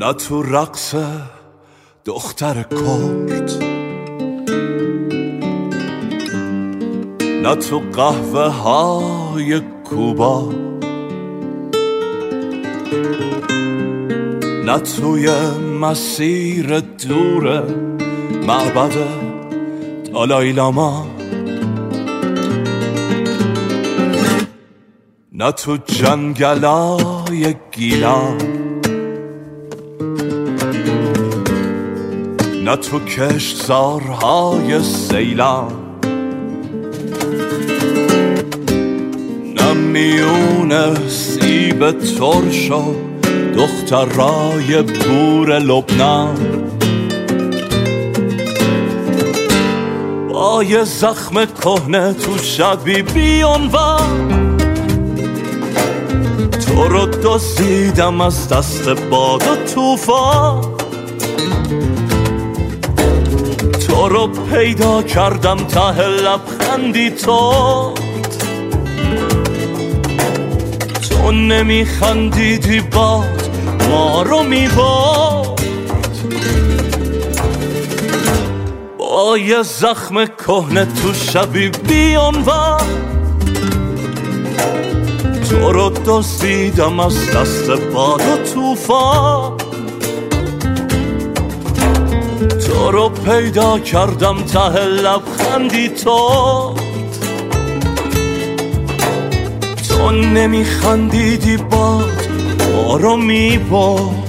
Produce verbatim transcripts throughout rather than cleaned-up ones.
نه تو رقص دختر کرد، نه تو قهوه های کوبا، نه توی مسیر دور معبد دالای لاما، نه تو جنگلای گیلان، نه تو کشتزارهای سیلان، نه میون سیب ترش و دخترای بور لبنان، با یه زخم کهنه تو شبی بیانوان، تو رو دزدیدم از دست باد و طوفان، تو رو پیدا کردم ته لبخندی تو، تو نمیخندیدی باد ما رو میبرد، با یه زخم کهنه تو شبی بیانوان، تو رو دزدیدم از دست باد و طوفان، تو رو پیدا کردم ته لبخندی تو، تو نمیخندیدی باد ما رو میبرد.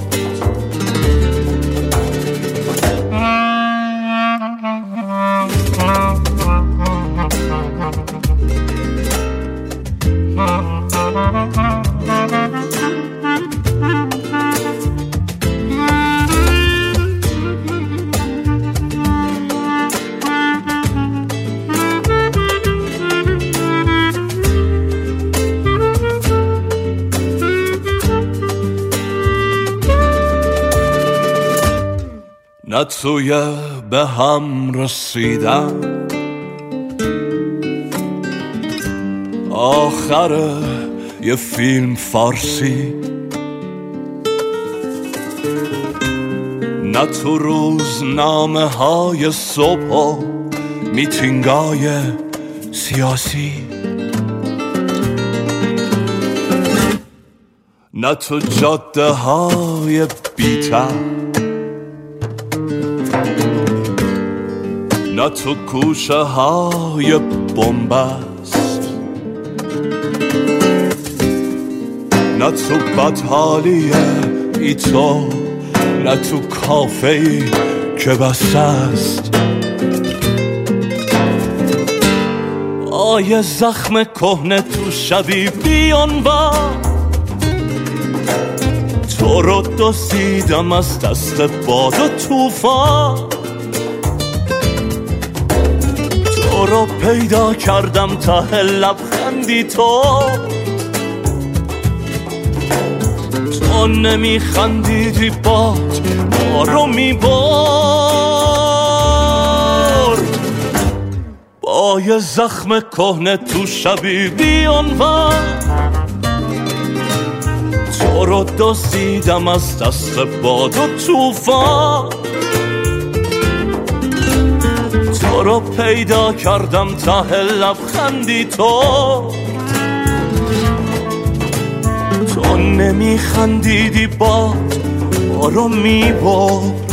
نه توی به هم رسیدن آخر یه فیلم فارسی، نه تو روزنامه های صبح و میتینگای سیاسی، نه تو جاده های بی‌تر، نه تو کوچه های بنبست، نه تو بدحالی ای تو، نه تو کافه‌ای که بسته است، آیه زخم کهنه تو شبی بیانوان، تو رو دزدیدم از دست باد و طوفان، تو رو پیدا کردم ته لبخندی تو، تو نمیخندیدی باد ما رو میبرد، با یه زخم کهنه تو شبی بیانوان، تو رو دزدیدم از دست باد و طوفان، تو رو پیدا کردم ته لبخندی تو، تو نمیخندیدی باد ما رو میبرد.